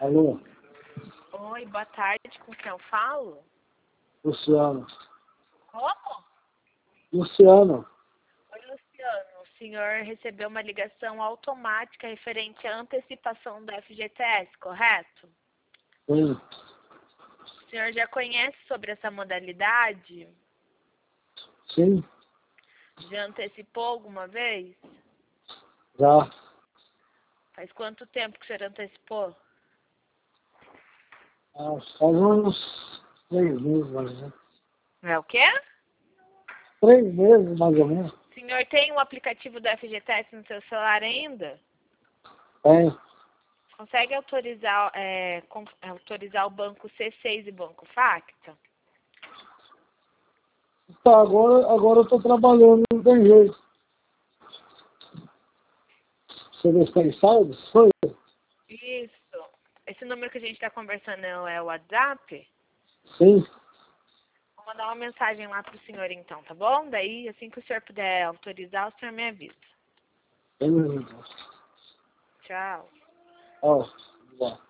Alô? Oi, boa tarde. Com quem eu falo? Luciano. Como? Luciano. Oi, Luciano. O senhor recebeu uma ligação automática referente à antecipação do FGTS, correto? Sim. O senhor já conhece sobre essa modalidade? Sim. Já antecipou alguma vez? Já. Faz quanto tempo que o senhor antecipou? Faz uns 3 meses, mais ou menos. É o quê? 3 meses, mais ou menos. O senhor tem o aplicativo do FGTS no seu celular ainda? Tem. Consegue autorizar, autorizar o banco C6 e banco Facta? Tá, agora eu tô trabalhando, não tem jeito. Você vê se tem saldo? Foi? Isso. Esse número que a gente está conversando é o WhatsApp? Sim. Vou mandar uma mensagem lá pro senhor então, tá bom? Daí, assim que o senhor puder autorizar, o senhor me avisa. Tem mesmo. Tchau. Ó, vai.